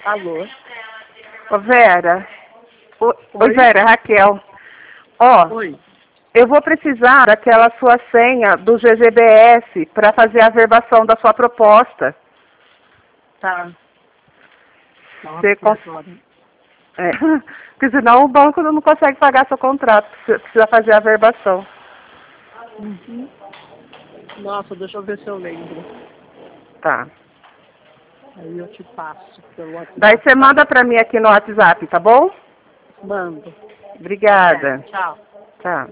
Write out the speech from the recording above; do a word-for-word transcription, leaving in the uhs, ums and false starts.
Alô? Ô Vera. Ô, Oi? Oi Vera, Raquel. Ó, Oi. eu vou precisar daquela sua senha do G G B S para fazer a verbação da sua proposta. Tá. Nossa, Você cons... agora. é. Porque senão o banco não consegue pagar seu contrato. Precisa precisa fazer a verbação. Uhum. Nossa, deixa eu ver se eu lembro. Tá. Aí eu te passo pelo WhatsApp. Daí você manda para mim aqui no WhatsApp, tá bom? Mando. Obrigada. Tchau. Tá.